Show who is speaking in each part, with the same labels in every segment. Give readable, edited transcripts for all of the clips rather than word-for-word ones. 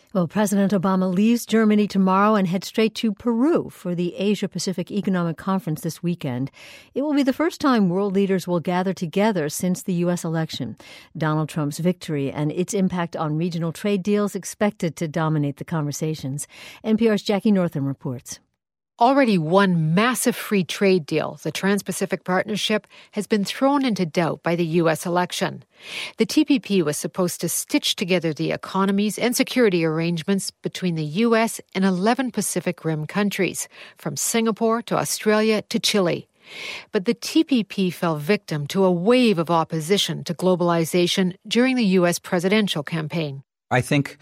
Speaker 1: Well, President Obama leaves Germany tomorrow and heads straight to Peru for the Asia-Pacific Economic Conference this weekend. It will be the first time world leaders will gather together since the U.S. election. Donald Trump's victory and its impact on regional trade deals expected to dominate the conversations. NPR's Jackie Northam reports.
Speaker 2: Already one massive free trade deal, the Trans-Pacific Partnership, has been thrown into doubt by the U.S. election. The TPP was supposed to stitch together the economies and security arrangements between the U.S. and 11 Pacific Rim countries, from Singapore to Australia to Chile. But the TPP fell victim to a wave of opposition to globalization during the U.S. presidential campaign.
Speaker 3: I think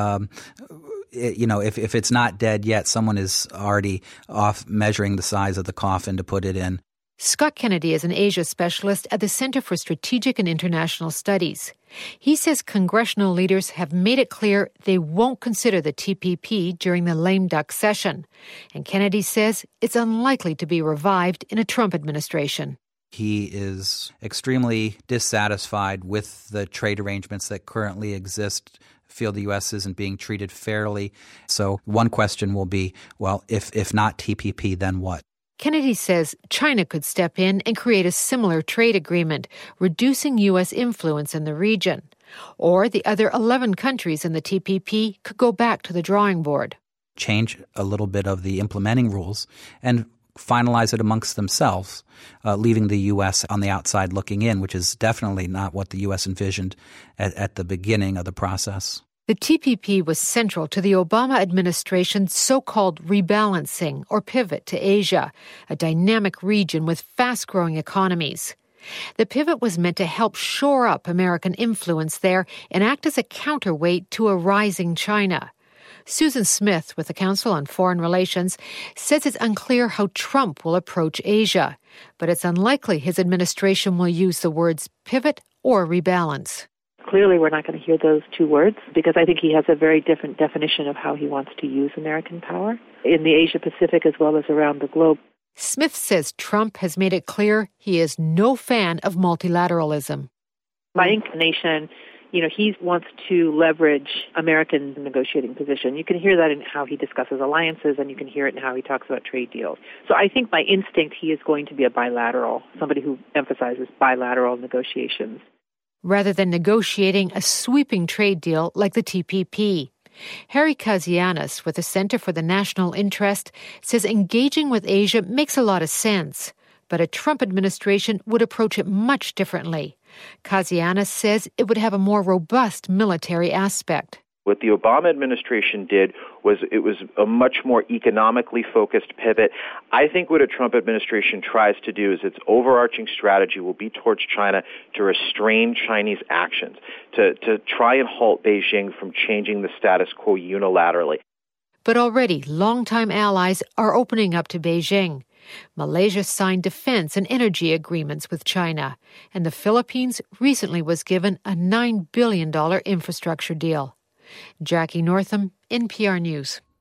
Speaker 3: if it's not dead yet, someone is already off measuring the size of the coffin to put it in.
Speaker 2: Scott Kennedy is an Asia specialist at the Center for Strategic and International Studies. He says congressional leaders have made it clear they won't consider the TPP during the lame duck session. And Kennedy says it's unlikely to be revived in a Trump administration.
Speaker 3: He is extremely dissatisfied with the trade arrangements that currently exist, feel the U.S. isn't being treated fairly. So one question will be, well, if not TPP, then what?
Speaker 2: Kennedy says China could step in and create a similar trade agreement, reducing U.S. influence in the region. Or the other 11 countries in the TPP could go back to the drawing board.
Speaker 3: Change a little bit of the implementing rules and finalize it amongst themselves, leaving the U.S. on the outside looking in, which is definitely not what the U.S. envisioned at the beginning of the process.
Speaker 2: The TPP was central to the Obama administration's so-called rebalancing or pivot to Asia, a dynamic region with fast-growing economies. The pivot was meant to help shore up American influence there and act as a counterweight to a rising China. Susan Smith with the Council on Foreign Relations says it's unclear how Trump will approach Asia, but it's unlikely his administration will use the words pivot or rebalance.
Speaker 4: Clearly, we're not going to hear those two words because I think he has a very different definition of how he wants to use American power in the Asia-Pacific as well as around the globe.
Speaker 2: Smith says Trump has made it clear he is no fan of multilateralism.
Speaker 4: My inclination, he wants to leverage American negotiating position. You can hear that in how he discusses alliances, and you can hear it in how he talks about trade deals. So I think by instinct, he is going to be a bilateral, somebody who emphasizes bilateral negotiations,
Speaker 2: rather than negotiating a sweeping trade deal like the TPP. Harry Kazianis with the Center for the National Interest says engaging with Asia makes a lot of sense, but a Trump administration would approach it much differently. Kazianis says it would have a more robust military aspect.
Speaker 5: What the Obama administration did was a much more economically focused pivot. I think what a Trump administration tries to do is its overarching strategy will be towards China to restrain Chinese actions, to try and halt Beijing from changing the status quo unilaterally.
Speaker 2: But already longtime allies are opening up to Beijing. Malaysia signed defense and energy agreements with China, and the Philippines recently was given a $9 billion infrastructure deal. Jackie Northam, NPR News.